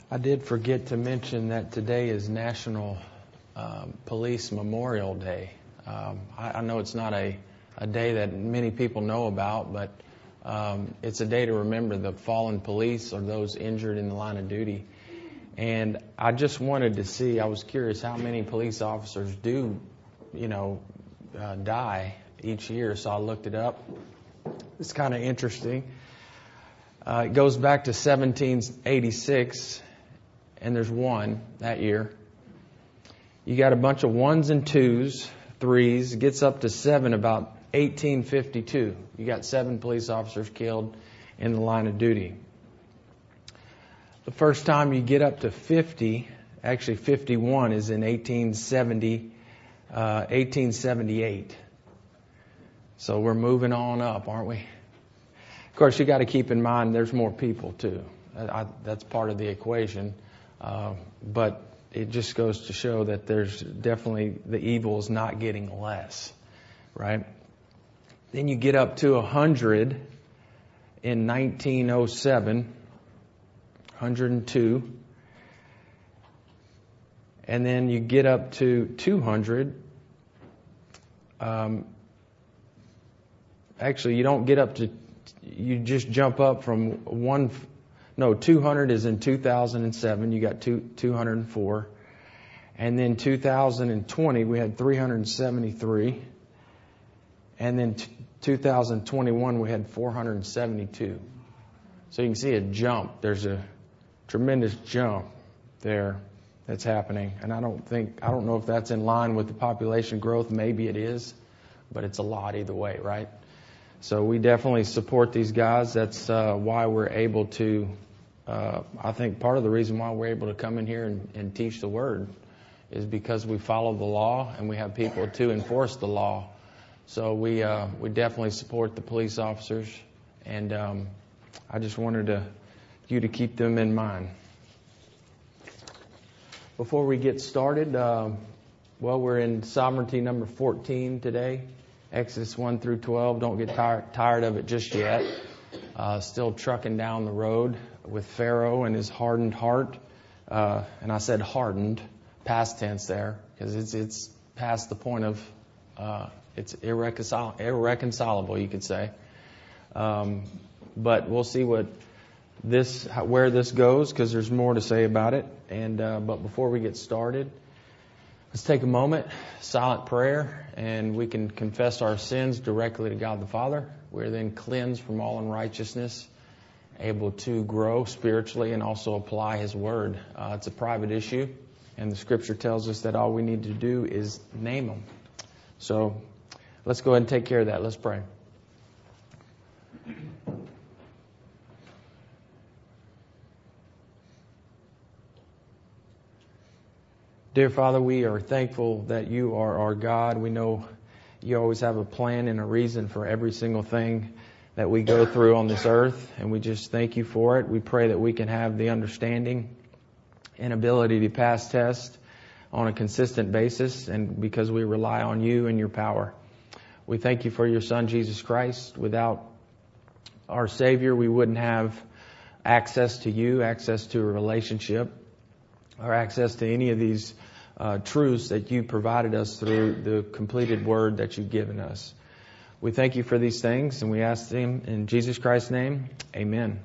I did forget to mention that today is National Police Memorial Day. I know it's not a day that many people know about, but it's a day to remember the fallen police or those injured in the line of duty. And I just wanted to see, I was curious how many police officers do, die each year. So I looked it up. It's kind of interesting. It goes back to 1786, and there's one that year. You got a bunch of ones and twos, threes, gets up to 7 about 1852. You got 7 police officers killed in the line of duty. The first time you get up to 50, actually 51, is in 1878. So we're moving on up, aren't we? Of course, you got to keep in mind there's more people too. That's part of the equation. But it just goes to show that there's definitely, the evil is not getting less, right? Then you get up to 100 in 1907, 102. And then you get up to 200. Actually, you don't get up to, you just jump up from 200 is in 2007. You got 204. And then 2020, we had 373. And then 2021, we had 472. So you can see a jump. There's a tremendous jump there that's happening. And I don't know if that's in line with the population growth. Maybe it is, but it's a lot either way, right? So we definitely support these guys. That's why we're able to, I think part of the reason why we're able to come in here and teach the Word is because we follow the law and we have people to enforce the law. So we definitely support the police officers, and I just wanted you to keep them in mind. Before we get started, we're in sovereignty number 14 today. Exodus 1 through 12. Don't get tired of it just yet. Still trucking down the road with Pharaoh and his hardened heart. And I said hardened, past tense there, because it's past the point of it's irreconcilable, you could say. But we'll see where this goes, because there's more to say about it. And but before we get started, let's take a moment, silent prayer, and we can confess our sins directly to God the Father. We're then cleansed from all unrighteousness, able to grow spiritually and also apply His Word. It's a private issue, and the Scripture tells us that all we need to do is name Him. So let's go ahead and take care of that. Let's pray. Dear Father, we are thankful that You are our God. We know You always have a plan and a reason for every single thing that we go through on this earth, and we just thank You for it. We pray that we can have the understanding and ability to pass tests on a consistent basis, and because we rely on You and Your power. We thank You for Your Son, Jesus Christ. Without our Savior, we wouldn't have access to You, access to a relationship, or access to any of these truths that You provided us through the completed Word that You've given us. We thank You for these things, and we ask them in Jesus Christ's name. Amen.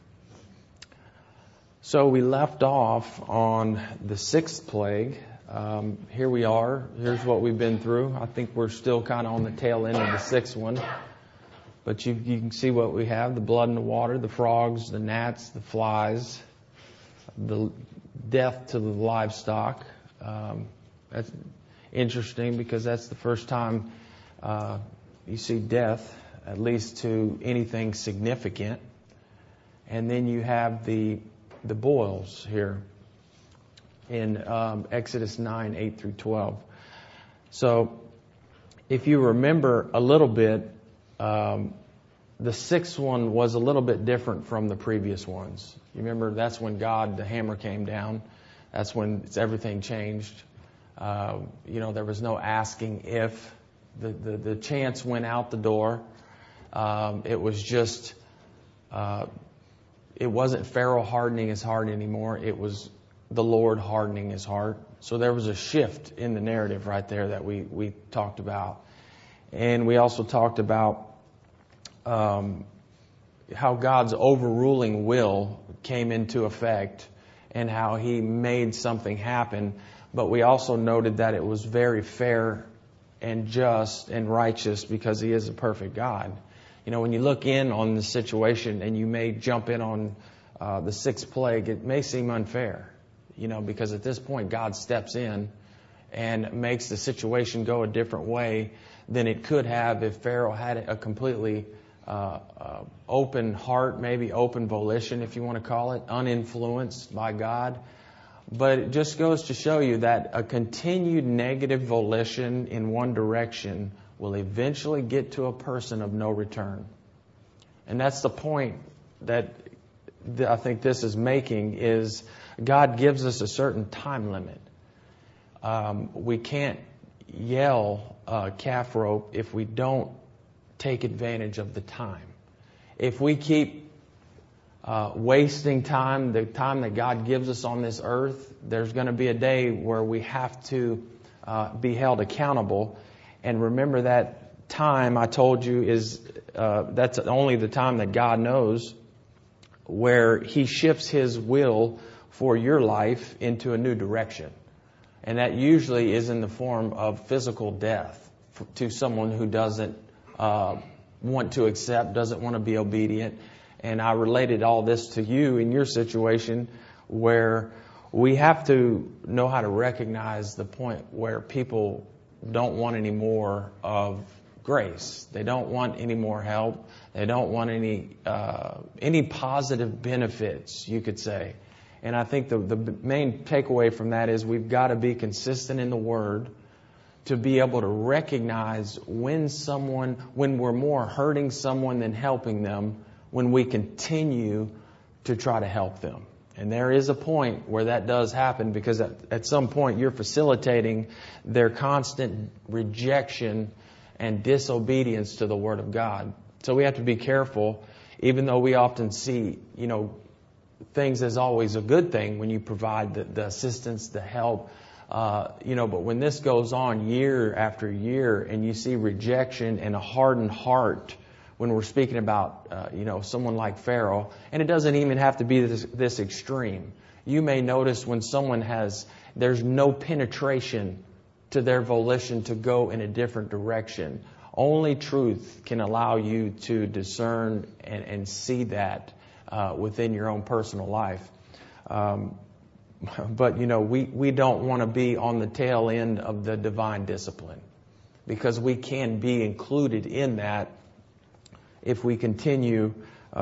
So we left off on the 6th plague. Here we are. Here's what we've been through. I think we're still kind of on the tail end of the 6th one. But you can see what we have: the blood and the water, the frogs, the gnats, the flies, the death to the livestock. That's interesting because that's the first time you see death, at least to anything significant. And then you have the boils here in Exodus 9, 8 through 12. So if you remember a little bit, the 6th one was a little bit different from the previous ones. You remember that's when the hammer came down. That's when everything changed. There was no asking if. The chance went out the door. It was just it wasn't Pharaoh hardening his heart anymore. It was the Lord hardening his heart. So there was a shift in the narrative right there that we talked about. And we also talked about how God's overruling will came into effect and how He made something happen. But we also noted that it was very fair and just and righteous because He is a perfect God. You know, when you look in on the situation and you may jump in on the sixth plague, it may seem unfair, you know, because at this point God steps in and makes the situation go a different way than it could have if Pharaoh had a completely open heart, maybe open volition, if you want to call it, uninfluenced by God. But it just goes to show you that a continued negative volition in one direction will eventually get to a person of no return. And that's the point that I think this is making, is God gives us a certain time limit. We can't yell calf rope if we don't take advantage of the time. If we keep wasting time, the time that God gives us on this earth, there's going to be a day where we have to be held accountable. And remember that time I told you is that's only the time that God knows, where He shifts His will for your life into a new direction. And that usually is in the form of physical death to someone who doesn't want to accept, doesn't want to be obedient. And I related all this to you in your situation, where we have to know how to recognize the point where people don't want any more of grace. They don't want any more help. They don't want any positive benefits, you could say. And I think the main takeaway from that is we've got to be consistent in the Word to be able to recognize when we're more hurting someone than helping them, when we continue to try to help them. And there is a point where that does happen, because at some point you're facilitating their constant rejection and disobedience to the Word of God. So we have to be careful, even though we often see, you know, things as always a good thing when you provide the assistance, the help, you know, but when this goes on year after year and you see rejection and a hardened heart, when we're speaking about, you know, someone like Pharaoh, and it doesn't even have to be this extreme. You may notice when someone there's no penetration to their volition to go in a different direction. Only truth can allow you to discern and see that within your own personal life. But, you know, we don't want to be on the tail end of the divine discipline, because we can be included in that if we continue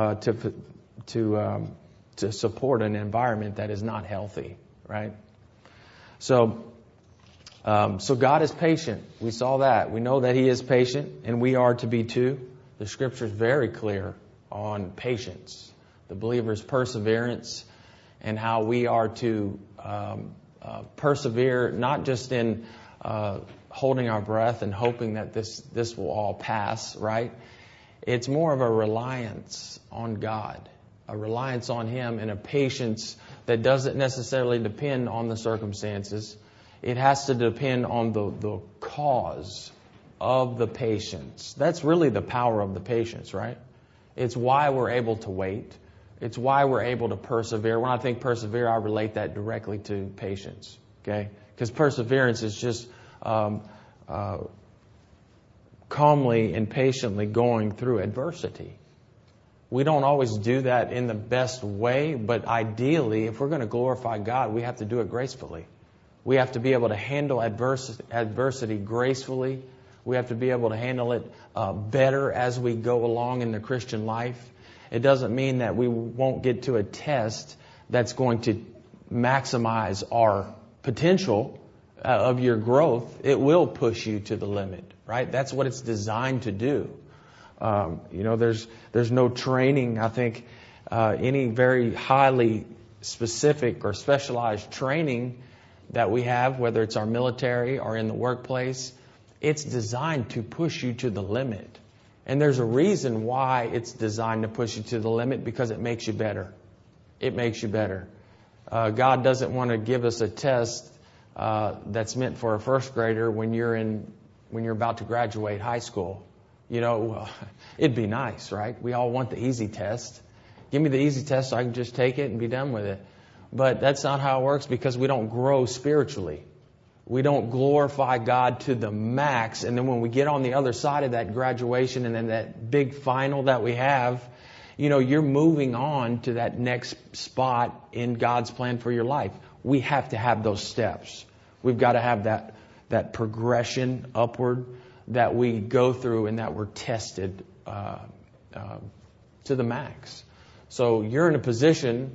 to support an environment that is not healthy, right? So God is patient. We saw that. We know that He is patient, and we are to be too. The Scripture is very clear on patience, the believer's perseverance, and how we are to persevere, not just in holding our breath and hoping that this will all pass, right? It's more of a reliance on God, a reliance on Him, and a patience that doesn't necessarily depend on the circumstances. It has to depend on the cause of the patience. That's really the power of the patience, right? It's why we're able to wait. It's why we're able to persevere. When I think persevere, I relate that directly to patience, okay? Because perseverance is just calmly and patiently going through adversity. We don't always do that in the best way, but ideally, if we're going to glorify God, we have to do it gracefully. We have to be able to handle adversity gracefully. We have to be able to handle it better as we go along in the Christian life. It doesn't mean that we won't get to a test that's going to maximize our potential of your growth. It will push you to the limit, right? That's what it's designed to do. You know, there's no training, I think, any very highly specific or specialized training that we have, whether it's our military or in the workplace. It's designed to push you to the limit. And there's a reason why it's designed to push you to the limit, because it makes you better. It makes you better. God doesn't want to give us a test that's meant for a first grader when you're about to graduate high school. It'd be nice, right? We all want the easy test. Give me the easy test so I can just take it and be done with it. But that's not how it works, because we don't grow spiritually. We don't glorify God to the max. And then when we get on the other side of that graduation and then that big final that we have, you're moving on to that next spot in God's plan for your life. We have to have those steps. We've got to have that progression upward that we go through and that we're tested to the max. So you're in a position,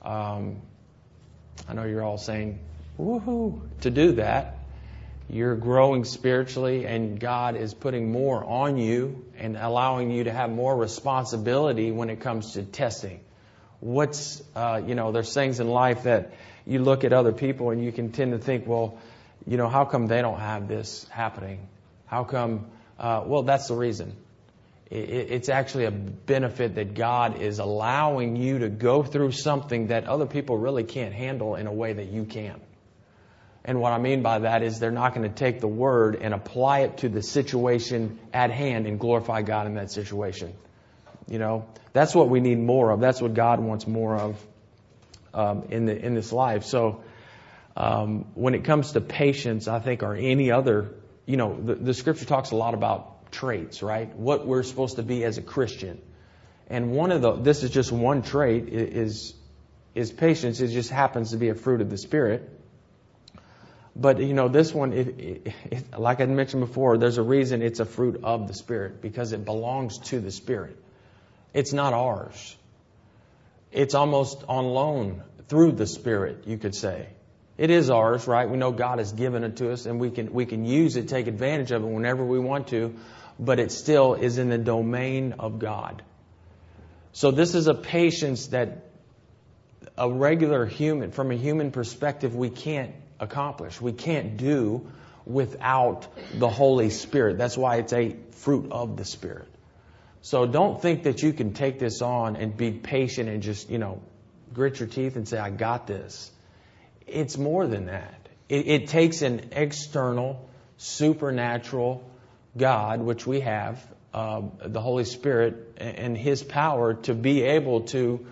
I know you're all saying, woohoo, to do that. You're growing spiritually, and God is putting more on you and allowing you to have more responsibility when it comes to testing. There's things in life that you look at other people and you can tend to think, well, how come they don't have this happening? How come? Well, that's the reason. It's actually a benefit that God is allowing you to go through something that other people really can't handle in a way that you can. And what I mean by that is they're not going to take the word and apply it to the situation at hand and glorify God in that situation. That's what we need more of. That's what God wants more of in this life. So when it comes to patience, I think, or any other, the Scripture talks a lot about traits, right? What we're supposed to be as a Christian. And this is just one trait, is patience. It just happens to be a fruit of the Spirit. But, this one, like I mentioned before, there's a reason it's a fruit of the Spirit, because it belongs to the Spirit. It's not ours. It's almost on loan through the Spirit, you could say. It is ours, right? We know God has given it to us, and we can use it, take advantage of it whenever we want to, but it still is in the domain of God. So this is a patience that a regular human, from a human perspective, we can't accomplish. We can't do without the Holy Spirit. That's why it's a fruit of the Spirit. So don't think that you can take this on and be patient and just, grit your teeth and say, I got this. It's more than that. It takes an external, supernatural God, which we have, the Holy Spirit and His power to be able to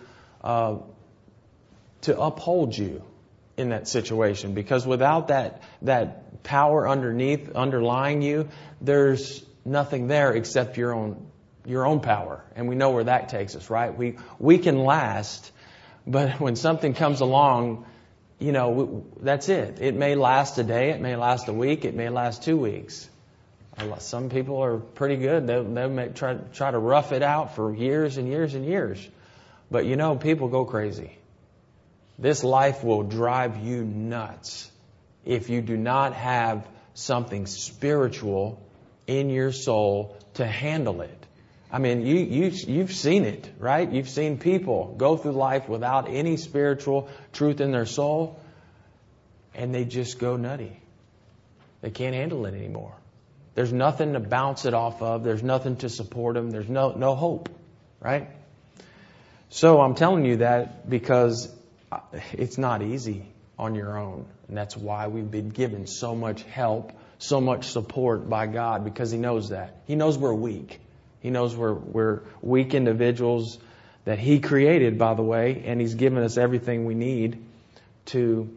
uphold you in that situation. Because without that power underlying you, there's nothing there except your own power. And we know where that takes us, right? We can last, but when something comes along, that's it. It may last a day, it may last a week, it may last 2 weeks. Some people are pretty good. They may try to rough it out for years and years and years. But people go crazy. This life will drive you nuts if you do not have something spiritual in your soul to handle it. I mean, you've seen it, right? You've seen people go through life without any spiritual truth in their soul, and they just go nutty. They can't handle it anymore. There's nothing to bounce it off of. There's nothing to support them. There's no hope, right? So I'm telling you that because it's not easy on your own. And that's why we've been given so much help, so much support by God, because He knows that. He knows we're weak. He knows we're weak individuals that He created, by the way, and He's given us everything we need to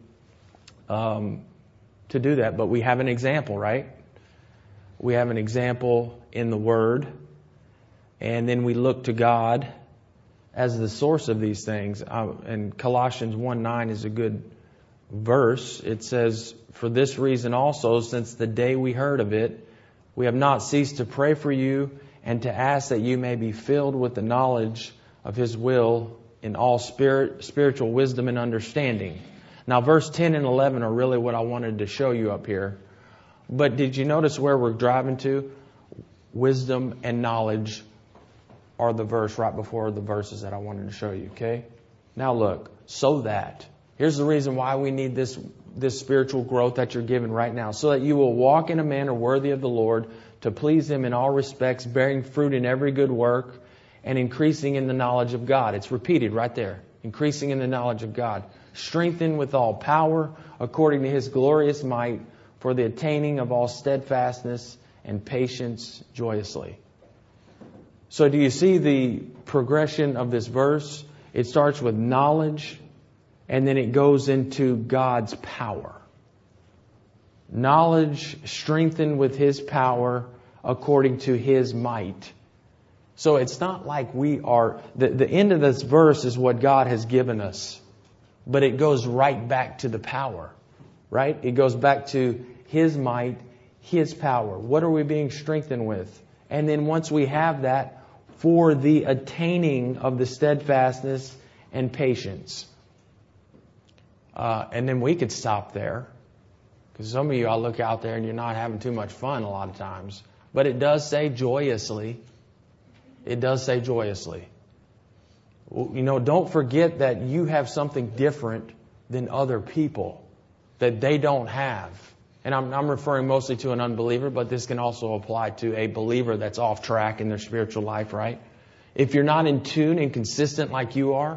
do that. But we have an example, right? We have an example in the Word, and then we look to God as the source of these things. And Colossians 1:9 is a good verse. It says, "For this reason also, since the day we heard of it, we have not ceased to pray for you and to ask that you may be filled with the knowledge of His will in all spiritual wisdom and understanding." Now, verse 10 and 11 are really what I wanted to show you up here. But did you notice where we're driving to? Wisdom and knowledge are the verse right before the verses that I wanted to show you, okay? Now look, so that. Here's the reason why we need this spiritual growth that you're given right now. So that you will walk in a manner worthy of the Lord, to please Him in all respects, bearing fruit in every good work, and increasing in the knowledge of God. It's repeated right there. increasing in the knowledge of God, strengthened with all power according to His glorious might for the attaining of all steadfastness and patience joyously. So do you see the progression of this verse? It starts with knowledge, and then it goes into God's power. Knowledge strengthened with His power according to His might. So it's not like we are... The end of this verse is what God has given us. But it goes right back to the power. Right? It goes back to His might, His power. What are we being strengthened with? And then once we have that, for the attaining of the steadfastness and patience. And then we could stop there. Because some of you, I look out there and you're not having too much fun a lot of times. But it does say joyously. It does say joyously. You know, don't forget that you have something different than other people that they don't have. And I'm referring mostly to an unbeliever, but this can also apply to a believer that's off track in their spiritual life, right? If you're not in tune and consistent like you are,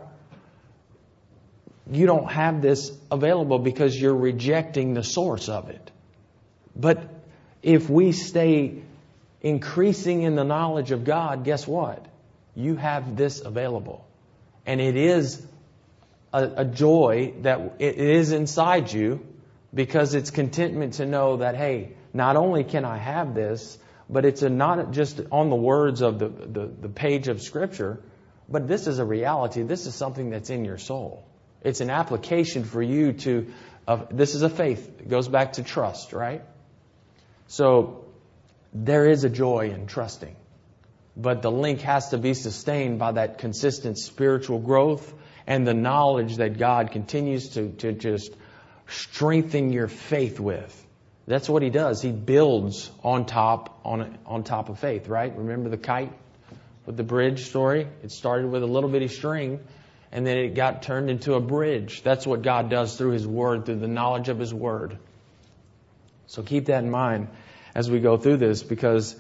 you don't have this available because you're rejecting the source of it. But if we stay increasing in the knowledge of God, guess what? You have this available. And it is a joy that it is inside you, because it's contentment to know that, hey, not only can I have this, but it's not just on the words of the page of Scripture, but this is a reality. This is something that's in your soul. It's an application for you to, this is a faith. It goes back to trust, right? So there is a joy in trusting. But the link has to be sustained by that consistent spiritual growth and the knowledge that God continues to just strengthen your faith with. That's what He does. He builds on top of faith, right? Remember the kite with the bridge story? It started with a little bitty string, and then it got turned into a bridge. That's what God does through His Word, through the knowledge of His Word. So keep that in mind as we go through this, because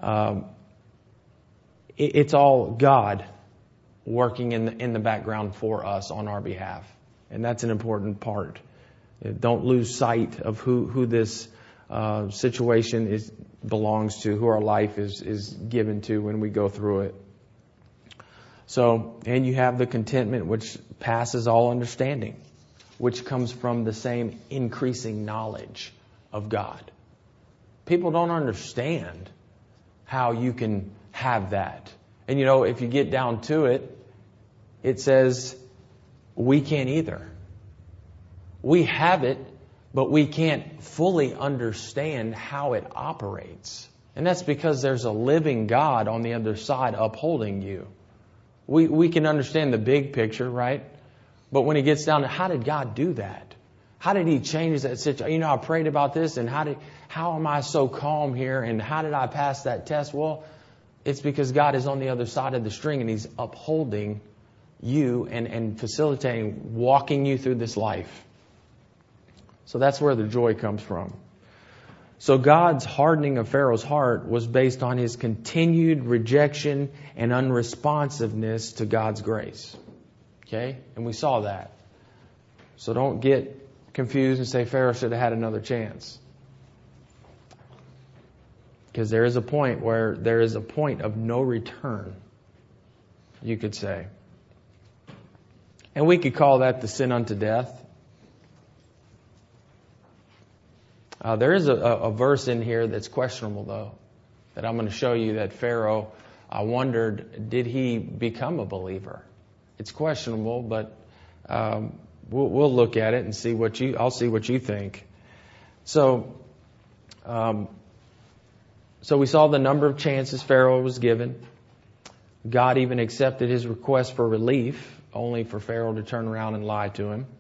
it's all God working in the background for us on our behalf. And that's an important part. Don't lose sight of who this situation belongs to, who our life is given to when we go through it. So, and you have the contentment which passes all understanding, which comes from the same increasing knowledge of God. People don't understand how you can have that. And you know, if you get down to it, it says we can't either. We have it, but we can't fully understand how it operates. And that's because there's a living God on the other side upholding you. We can understand the big picture, right? But when it gets down to how did God do that? How did He change that situation? You know, I prayed about this, and how am I so calm here? And how did I pass that test? Well, it's because God is on the other side of the string, and He's upholding you and facilitating, walking you through this life. So that's where the joy comes from. So God's hardening of Pharaoh's heart was based on his continued rejection and unresponsiveness to God's grace. Okay? And we saw that. So don't get confused and say Pharaoh should have had another chance. Because there is a point where there is a point of no return, you could say. And we could call that the sin unto death. There is a verse in here that's questionable, though, that I'm going to show you that Pharaoh, I wondered, did he become a believer? It's questionable, but we'll look at it and see I'll see what you think. So we saw the number of chances Pharaoh was given. God even accepted his request for relief, only for Pharaoh to turn around and lie to him.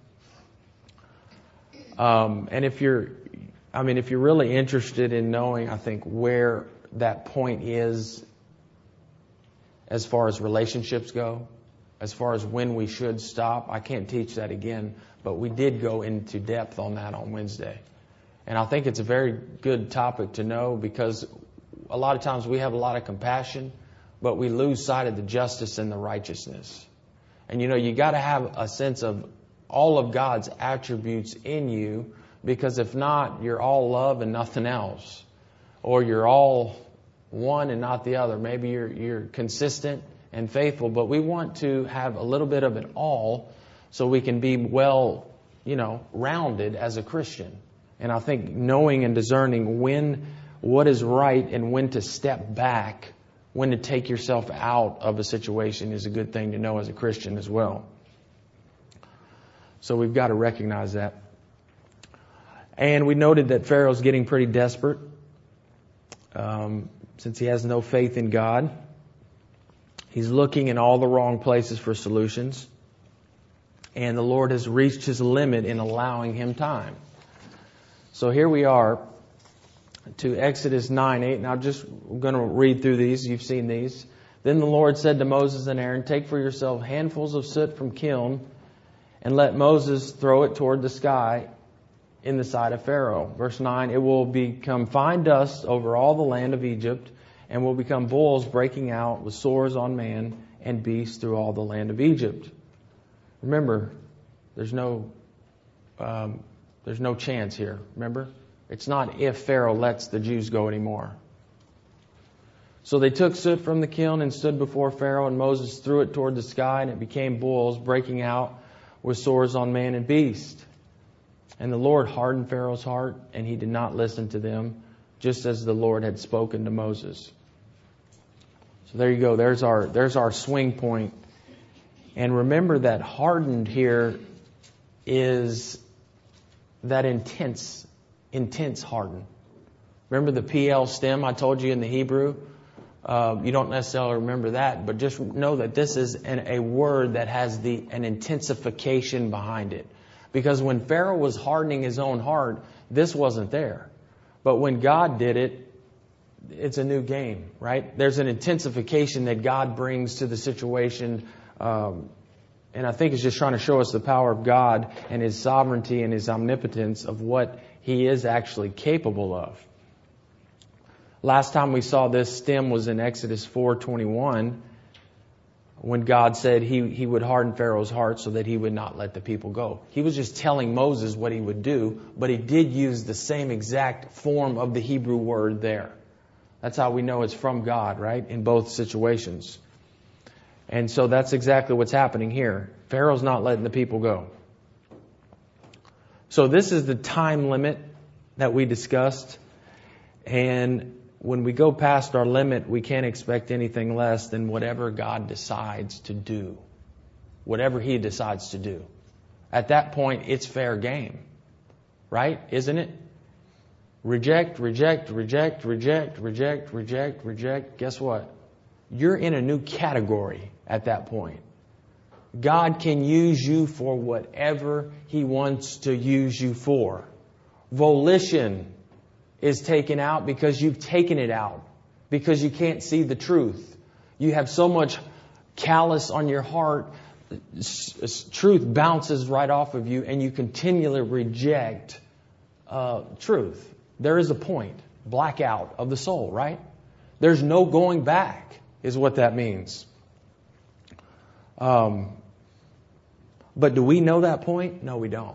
And if you're really interested in knowing, I think, where that point is as far as relationships go, as far as when we should stop, I can't teach that again, but we did go into depth on that on Wednesday. And I think it's a very good topic to know, because a lot of times we have a lot of compassion, but we lose sight of the justice and the righteousness. And you got to have a sense of all of God's attributes in you, because if not, you're all love and nothing else. Or you're all one and not the other. Maybe you're consistent and faithful, but we want to have a little bit of it all so we can be well, rounded as a Christian. And I think knowing and discerning what is right and when to step back, when to take yourself out of a situation is a good thing to know as a Christian as well. So we've got to recognize that. And we noted that Pharaoh's getting pretty desperate since he has no faith in God. He's looking in all the wrong places for solutions. And the Lord has reached his limit in allowing him time. So here we are to Exodus 9:8. Now I'm going to read through these. You've seen these. Then the Lord said to Moses and Aaron, take for yourself handfuls of soot from kiln and let Moses throw it toward the sky in the sight of Pharaoh. Verse 9, it will become fine dust over all the land of Egypt and will become boils breaking out with sores on man and beast through all the land of Egypt. Remember, there's no chance here. Remember? It's not if Pharaoh lets the Jews go anymore. So they took soot from the kiln and stood before Pharaoh, and Moses threw it toward the sky, and it became boils breaking out with sores on man and beast. And the Lord hardened Pharaoh's heart, and he did not listen to them, just as the Lord had spoken to Moses. So there you go. There's our swing point. And remember that hardened here is that intense harden. Remember the PL stem I told you in the Hebrew? You don't necessarily remember that, but just know that this is a word that has an intensification behind it. Because when Pharaoh was hardening his own heart, this wasn't there. But when God did it, it's a new game, right? There's an intensification that God brings to the situation. And I think it's just trying to show us the power of God and his sovereignty and his omnipotence of what he is actually capable of. Last time we saw this stem was in Exodus 4:21, when God said he would harden Pharaoh's heart so that he would not let the people go. He was just telling Moses what he would do, but he did use the same exact form of the Hebrew word there. That's how we know it's from God, right? In both situations. And so that's exactly what's happening here. Pharaoh's not letting the people go. So this is the time limit that we discussed. And when we go past our limit, we can't expect anything less than whatever God decides to do. Whatever he decides to do. At that point, it's fair game. Right? Isn't it? Reject, reject, reject, reject, reject, reject, reject. Guess what? You're in a new category at that point. God can use you for whatever he wants to use you for. Volition is taken out because you've taken it out. Because you can't see the truth. You have so much callous on your heart. Truth bounces right off of you and you continually reject truth. There is a point. Blackout of the soul, right? There's no going back is what that means. But do we know that point? No, we don't.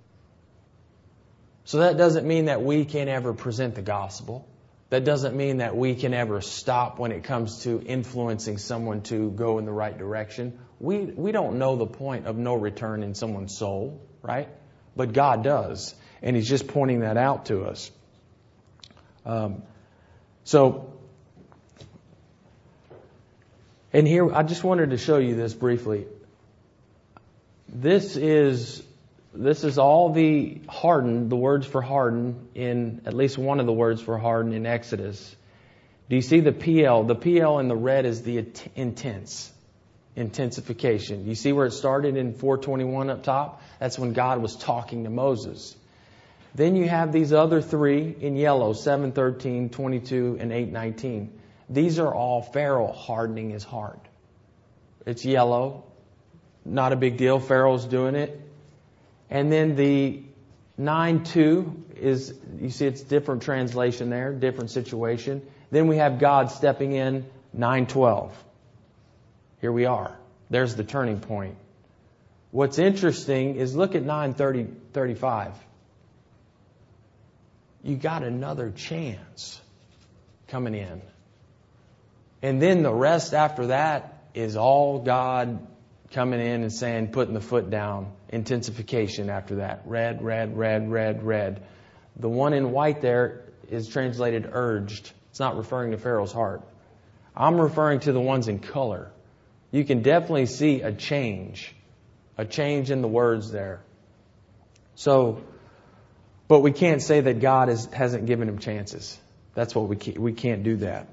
So that doesn't mean that we can ever present the gospel. That doesn't mean that we can ever stop when it comes to influencing someone to go in the right direction. We don't know the point of no return in someone's soul, right? But God does. And he's just pointing that out to us. And here, I just wanted to show you this briefly. This is all the harden, the words for harden in, at least one of the words for harden in Exodus. Do you see the PL? The PL in the red is the intensification. You see where it started in 4:21 up top? That's when God was talking to Moses. Then you have these other three in yellow, 7:13, 22, and 8:19. These are all Pharaoh hardening his heart. It's yellow. Not a big deal. Pharaoh's doing it. And then the 9:2 is, you see it's different translation there, different situation. Then we have God stepping in, 9:12. Here we are. There's the turning point. What's interesting is look at 9:35. You got another chance coming in. And then the rest after that is all God coming in and saying, putting the foot down. Intensification after that. Red, red, red, red, red. The one in white there is translated urged. It's not referring to Pharaoh's heart. I'm referring to the ones in color. You can definitely see a change in the words there. So, but we can't say that God hasn't given him chances. That's what we can't do that.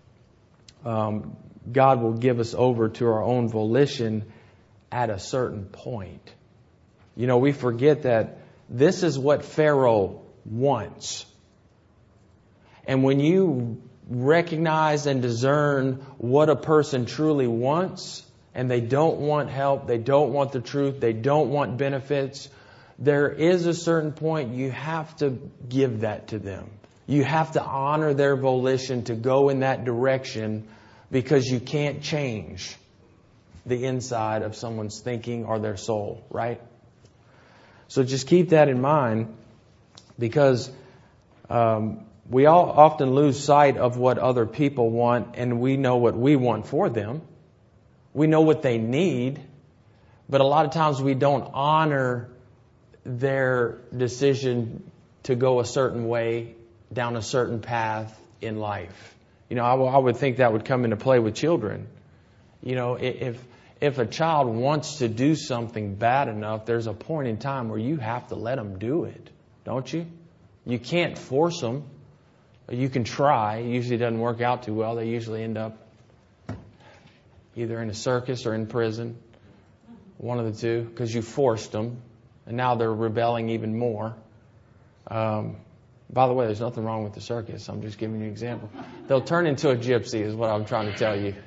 God will give us over to our own volition at a certain point. You know, we forget that this is what Pharaoh wants. And when you recognize and discern what a person truly wants, and they don't want help, they don't want the truth, they don't want benefits, there is a certain point you have to give that to them. You have to honor their volition to go in that direction, because you can't change the inside of someone's thinking or their soul, right? So just keep that in mind, because we all often lose sight of what other people want, and we know what we want for them. We know what they need, but a lot of times we don't honor their decision to go a certain way, down a certain path in life. You know, I would think that would come into play with children. You know, if a child wants to do something bad enough, there's a point in time where you have to let them do it, don't you? You can't force them. You can try. It usually doesn't work out too well. They usually end up either in a circus or in prison. One of the two, because you forced them. And now they're rebelling even more. By the way, there's nothing wrong with the circus. I'm just giving you an example. They'll turn into a gypsy is what I'm trying to tell you.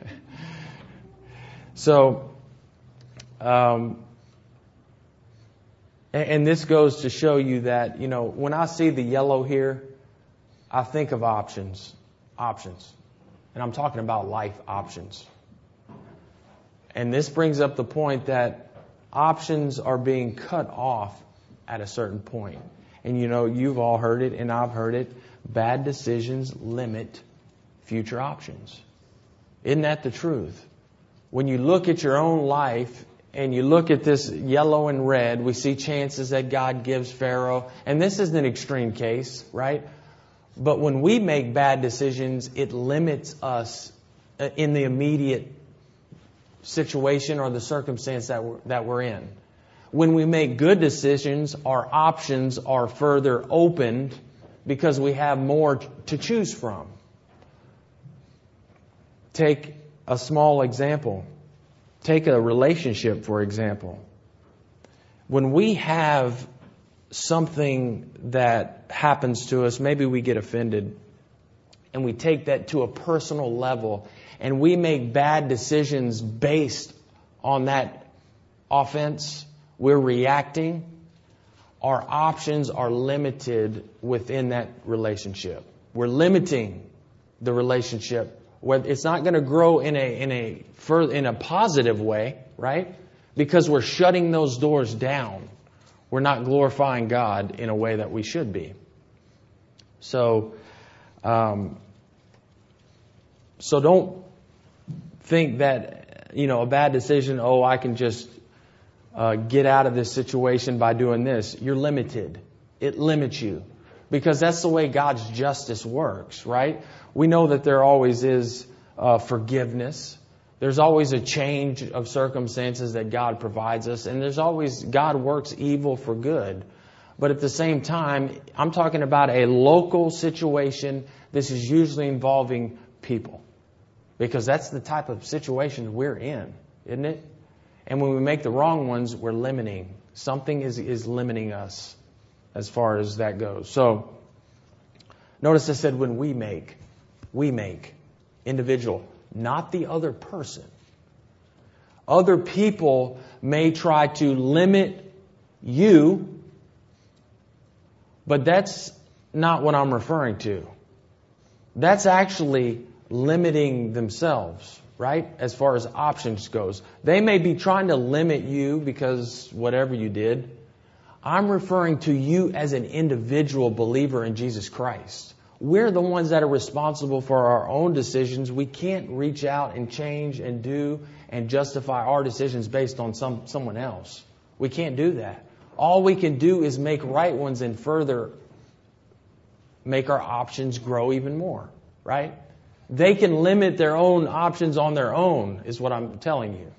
So, and this goes to show you that, you know, when I see the yellow here, I think of options. And I'm talking about life options. And this brings up the point that options are being cut off at a certain point. And you know, you've all heard it and I've heard it. Bad decisions limit future options. Isn't that the truth? When you look at your own life and you look at this yellow and red, we see chances that God gives Pharaoh. And this is an extreme case, right? But when we make bad decisions, it limits us in the immediate situation or the circumstance that we're in. When we make good decisions, our options are further opened because we have more to choose from. Take a small example. Take a relationship, for example. When we have something that happens to us, maybe we get offended, and we take that to a personal level, and we make bad decisions based on that offense, we're reacting, our options are limited within that relationship. We're limiting the relationship. It's not going to grow in a positive way, right? Because we're shutting those doors down. We're not glorifying God in a way that we should be. So don't think that, you know, a bad decision, I can just get out of this situation by doing this. You're limited. It limits you. Because that's the way God's justice works, right? We know that there always is forgiveness. There's always a change of circumstances that God provides us. And there's always, God works evil for good. But at the same time, I'm talking about a local situation. This is usually involving people. Because that's the type of situation we're in, isn't it? And when we make the wrong ones, we're limiting. Something is limiting us as far as that goes. So, notice I said when we make, individual, not the other person. Other people may try to limit you, but that's not what I'm referring to. That's actually limiting themselves, right? As far as options goes. They may be trying to limit you because whatever you did. I'm referring to you as an individual believer in Jesus Christ. We're the ones that are responsible for our own decisions. We can't reach out and change and do and justify our decisions based on someone else. We can't do that. All we can do is make right ones and further make our options grow even more, right? They can limit their own options on their own, is what I'm telling you.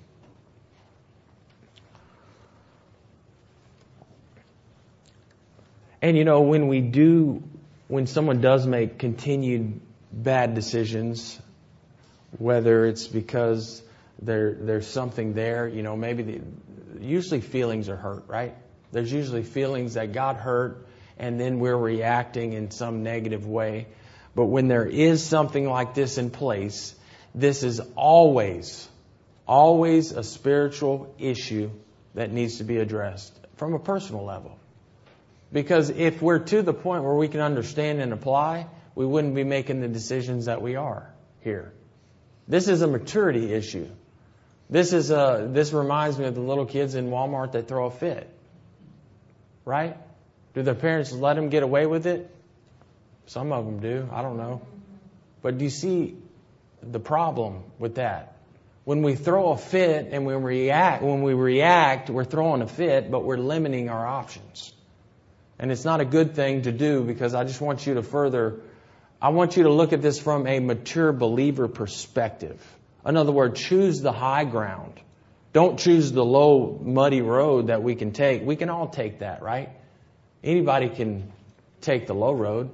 And when someone does make continued bad decisions, whether it's because there's something there, usually feelings are hurt, right? There's usually feelings that got hurt, and then we're reacting in some negative way. But when there is something like this in place, this is always a spiritual issue that needs to be addressed from a personal level. Because if we're to the point where we can understand and apply, we wouldn't be making the decisions that we are here. This is a maturity issue. This reminds me of the little kids in Walmart that throw a fit. Right? Do their parents let them get away with it? Some of them do. I don't know. But do you see the problem with that? When we throw a fit and when we react, we're throwing a fit, but we're limiting our options. And it's not a good thing to do, because I just want you to look at this from a mature believer perspective. In other words, choose the high ground. Don't choose the low, muddy road that we can take. We can all take that, right? Anybody can take the low road.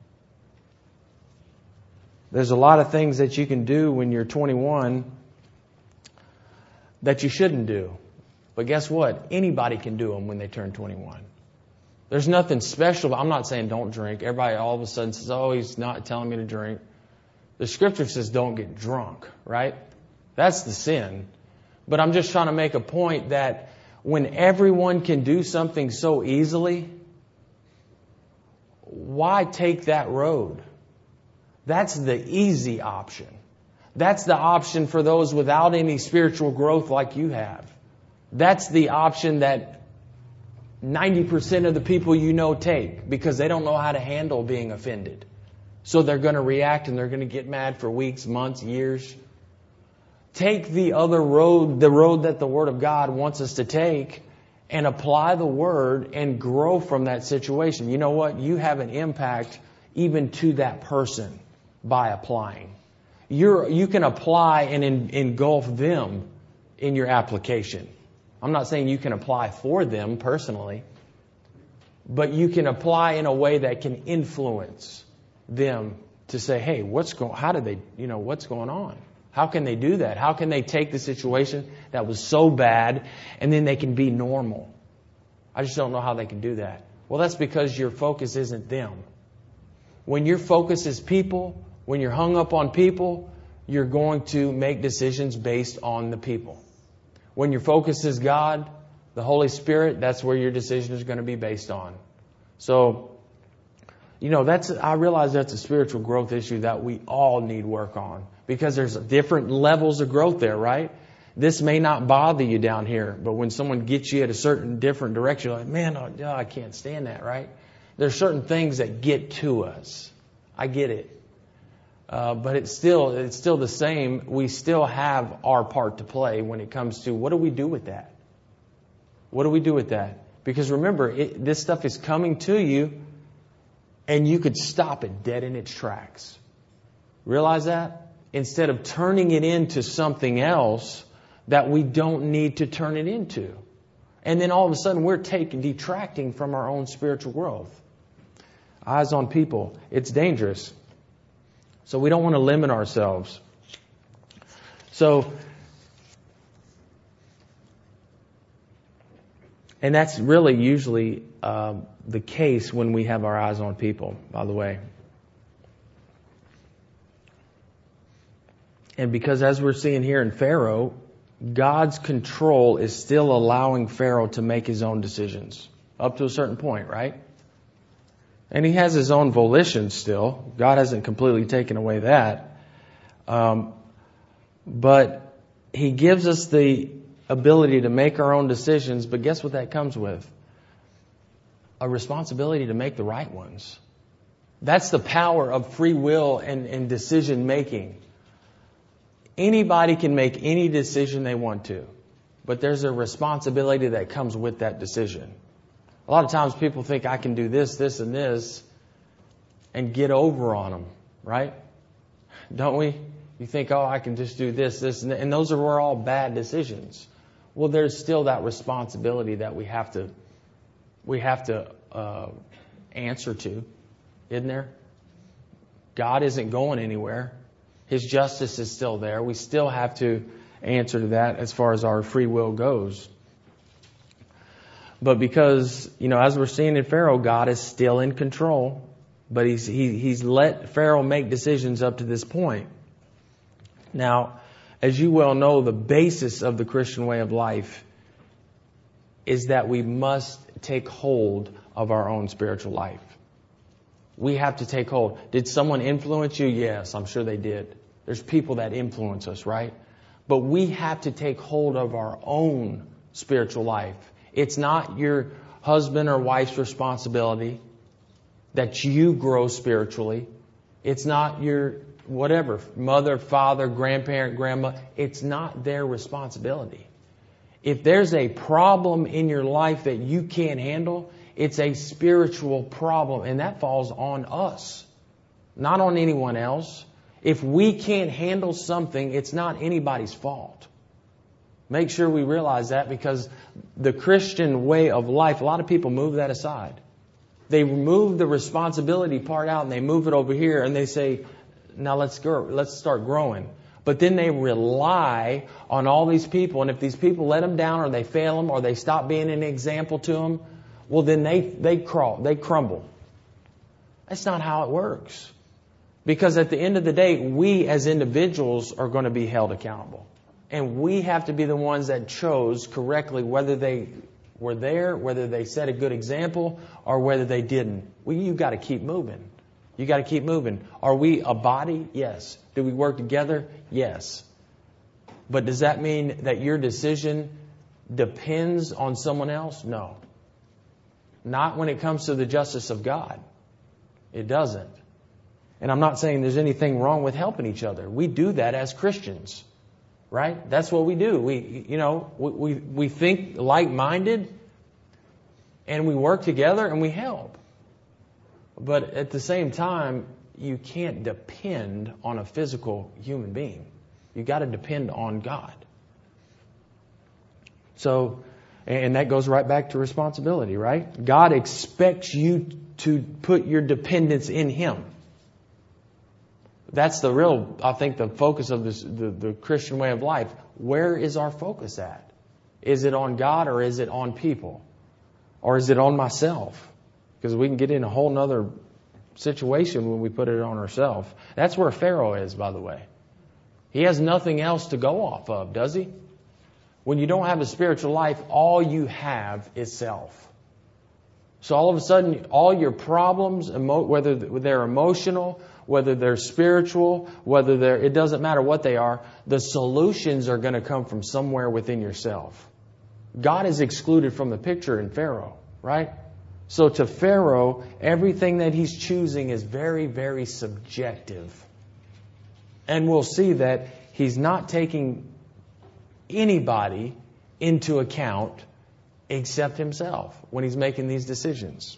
There's a lot of things that you can do when you're 21 that you shouldn't do. But guess what? Anybody can do them when they turn 21. There's nothing special. I'm not saying don't drink. Everybody all of a sudden says, oh, he's not telling me to drink. The scripture says don't get drunk, right? That's the sin. But I'm just trying to make a point that when everyone can do something so easily, why take that road? That's the easy option. That's the option for those without any spiritual growth like you have. That's the option that 90% of the people take, because they don't know how to handle being offended. So they're going to react and they're going to get mad for weeks, months, years. Take the other road, the road that the Word of God wants us to take, and apply the Word and grow from that situation. You know what? You have an impact even to that person by applying. You can apply and engulf them in your application. I'm not saying you can apply for them personally, but you can apply in a way that can influence them to say, hey, what's going on? How can they do that? How can they take the situation that was so bad and then they can be normal? I just don't know how they can do that. Well, that's because your focus isn't them. When your focus is people, when you're hung up on people, you're going to make decisions based on the people. When your focus is God, the Holy Spirit, that's where your decision is going to be based on. So, I realize that's a spiritual growth issue that we all need work on, because there's different levels of growth there, right? This may not bother you down here, but when someone gets you at a certain different direction, you're like, man, I can't stand that, right? There's certain things that get to us. I get it. But it's still the same. We still have our part to play when it comes to what do we do with that? What do we do with that? Because remember, this stuff is coming to you, and you could stop it dead in its tracks. Realize that? Instead of turning it into something else that we don't need to turn it into. And then all of a sudden we're detracting from our own spiritual growth. Eyes on people. It's dangerous. So we don't want to limit ourselves. And that's really usually the case when we have our eyes on people, by the way. And because as we're seeing here in Pharaoh, God's control is still allowing Pharaoh to make his own decisions up to a certain point, right? And he has his own volition still. God hasn't completely taken away that. But But He gives us the ability to make our own decisions. But guess what that comes with? A responsibility to make the right ones. That's the power of free will and decision making. Anybody can make any decision they want to, but there's a responsibility that comes with that decision. A lot of times people think I can do this, this, and this, and get over on them, right? Don't we? You think, oh, I can just do this, this, and those are all bad decisions. Well, there's still that responsibility that we have to answer to, isn't there? God isn't going anywhere. His justice is still there. We still have to answer to that as far as our free will goes. But because, as we're seeing in Pharaoh, God is still in control. But he's let Pharaoh make decisions up to this point. Now, as you well know, the basis of the Christian way of life is that we must take hold of our own spiritual life. We have to take hold. Did someone influence you? Yes, I'm sure they did. There's people that influence us, right? But we have to take hold of our own spiritual life. It's not your husband or wife's responsibility that you grow spiritually. It's not your mother, father, grandparent, grandma. It's not their responsibility. If there's a problem in your life that you can't handle, it's a spiritual problem, and that falls on us, not on anyone else. If we can't handle something, it's not anybody's fault. Make sure we realize that, because the Christian way of life, a lot of people move that aside. They remove the responsibility part out and they move it over here and they say, now let's start growing. But then they rely on all these people, and if these people let them down or they fail them or they stop being an example to them, well, then they crumble. That's not how it works. Because at the end of the day, we as individuals are going to be held accountable. And we have to be the ones that chose correctly, whether they were there, whether they set a good example, or whether they didn't. You've got to keep moving. You got to keep moving. Are we a body? Yes. Do we work together? Yes. But does that mean that your decision depends on someone else? No. Not when it comes to the justice of God. It doesn't. And I'm not saying there's anything wrong with helping each other. We do that as Christians, right? That's what we do. We think like-minded, and we work together and we help. But at the same time, you can't depend on a physical human being. You got to depend on God. So, and that goes right back to responsibility, right? God expects you to put your dependence in Him. That's the focus of the Christian way of life. Where is our focus at? Is it on God, or is it on people? Or is it on myself? Because we can get in a whole nother situation when we put it on ourselves. That's where Pharaoh is, by the way. He has nothing else to go off of, does he? When you don't have a spiritual life, all you have is self. So all of a sudden, all your problems, whether they're emotional, whether they're spiritual, it doesn't matter what they are, the solutions are going to come from somewhere within yourself. God is excluded from the picture in Pharaoh, right? So to Pharaoh, everything that he's choosing is very, very subjective. And we'll see that he's not taking anybody into account except himself when he's making these decisions.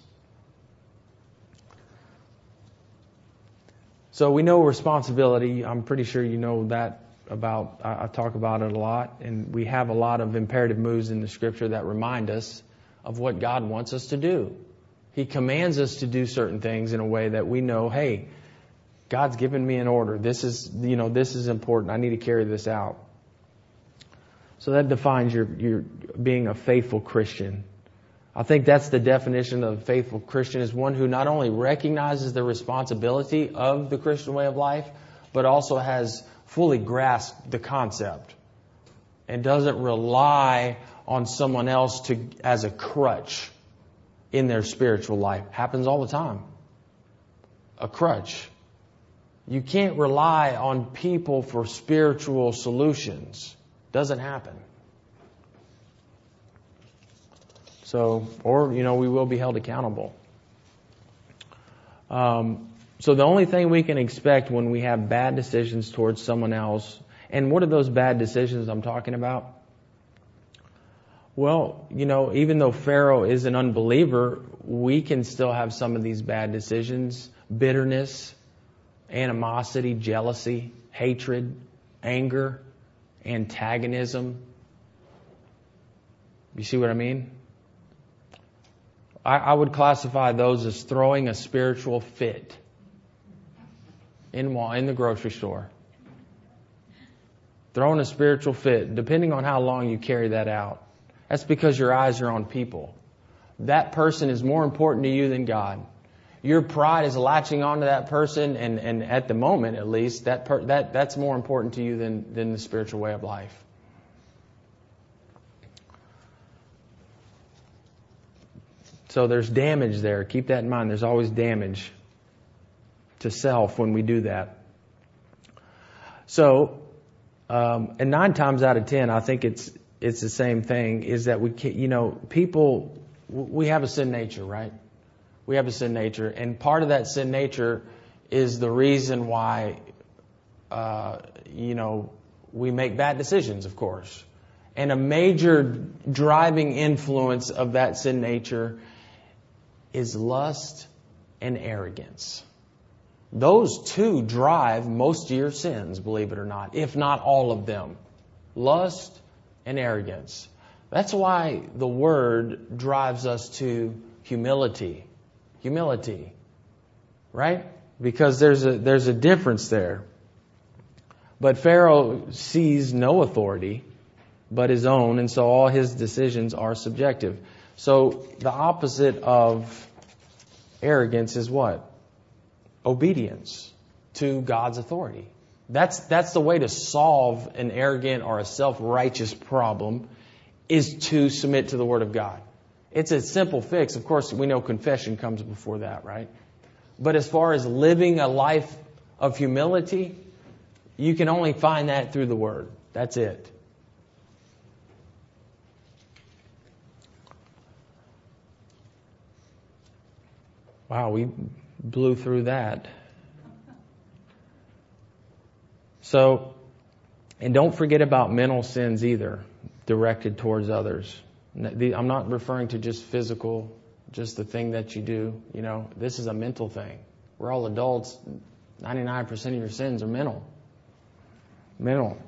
So we know responsibility. I'm pretty sure you know that I talk about it a lot. And we have a lot of imperative moves in the Scripture that remind us of what God wants us to do. He commands us to do certain things in a way that we know, hey, God's given me an order. This is important. I need to carry this out. So that defines your being a faithful Christian. I think that's the definition of a faithful Christian, is one who not only recognizes the responsibility of the Christian way of life, but also has fully grasped the concept and doesn't rely on someone else as a crutch in their spiritual life. Happens all the time. A crutch. You can't rely on people for spiritual solutions. Doesn't happen. So, we will be held accountable. So the only thing we can expect when we have bad decisions towards someone else, and what are those bad decisions I'm talking about? Well, even though Pharaoh is an unbeliever, we can still have some of these bad decisions. Bitterness, animosity, jealousy, hatred, anger, antagonism. You see what I mean? I would classify those as throwing a spiritual fit in the grocery store. Throwing a spiritual fit, depending on how long you carry that out. That's because your eyes are on people. That person is more important to you than God. Your pride is latching onto that person, and at the moment, at least, that's more important to you than the spiritual way of life. So there's damage there. Keep that in mind. There's always damage to self when we do that. So, and 9 times out of 10, I think it's the same thing, is that people, we have a sin nature, right? We have a sin nature, and part of that sin nature is the reason why, we make bad decisions, of course. And a major driving influence of that sin nature is lust and arrogance. Those two drive most of your sins, believe it or not, if not all of them. Lust and arrogance. That's why the Word drives us to humility. Humility. Right? Because there's a difference there. But Pharaoh sees no authority but his own, and so all his decisions are subjective. So the opposite of arrogance is what? Obedience to God's authority. That's the way to solve an arrogant or a self-righteous problem, is to submit to the Word of God. It's a simple fix. Of course, we know confession comes before that, right? But as far as living a life of humility, you can only find that through the Word. That's it. Wow, we blew through that. So, and don't forget about mental sins either, directed towards others. I'm not referring to just physical, just the thing that you do. This is a mental thing. We're all adults. 99% of your sins are mental. Mental.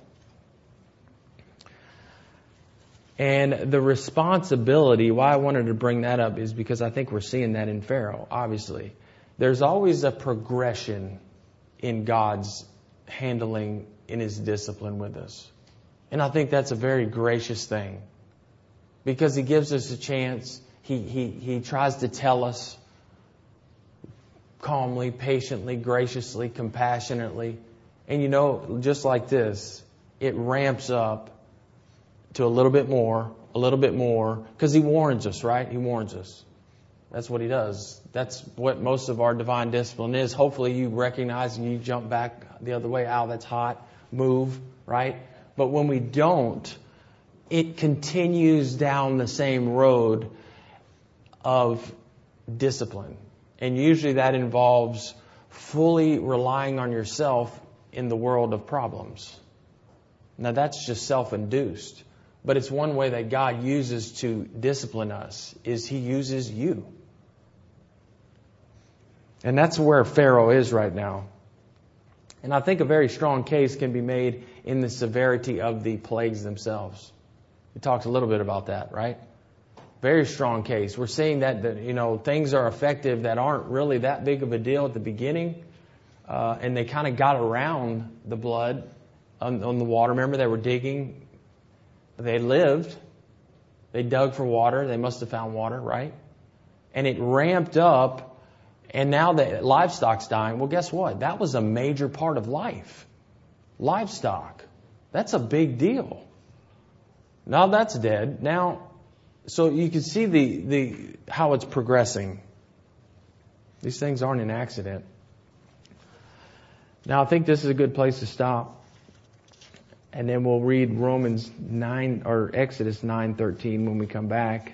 And the responsibility, why I wanted to bring that up is because I think we're seeing that in Pharaoh, obviously. There's always a progression in God's handling in His discipline with us. And I think that's a very gracious thing. Because He gives us a chance. He tries to tell us calmly, patiently, graciously, compassionately. And just like this, it ramps up to a little bit more, because He warns us, right? He warns us. That's what He does. That's what most of our divine discipline is. Hopefully you recognize and you jump back the other way. Ow, that's hot. Move, right? But when we don't, it continues down the same road of discipline. And usually that involves fully relying on yourself in the world of problems. Now that's just self-induced. But it's one way that God uses to discipline us, is He uses you. And that's where Pharaoh is right now. And I think a very strong case can be made in the severity of the plagues themselves. He talks a little bit about that, right? Very strong case. We're seeing that things are effective that aren't really that big of a deal at the beginning. And they kind of got around the blood on the water. Remember, they were digging. They lived. They dug for water. They must have found water, right? And it ramped up, and now the livestock's dying. Well, guess what? That was a major part of life. Livestock. That's a big deal. Now that's dead. Now, so you can see the how it's progressing. These things aren't an accident. Now, I think this is a good place to stop. And then we'll read Romans 9 or Exodus 9:13 when we come back.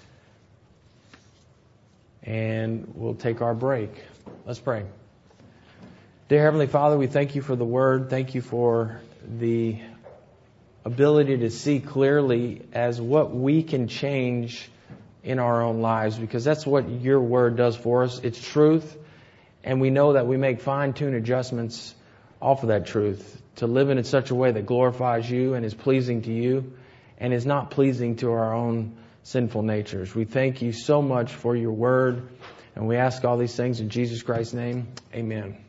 And we'll take our break. Let's pray. Dear Heavenly Father, we thank you for the Word. Thank you for the ability to see clearly as what we can change in our own lives, because that's what your Word does for us. It's truth, and we know that we make fine-tuned adjustments off of that truth to live in such a way that glorifies you and is pleasing to you and is not pleasing to our own sinful natures. We thank you so much for your Word, and we ask all these things in Jesus Christ's name. Amen.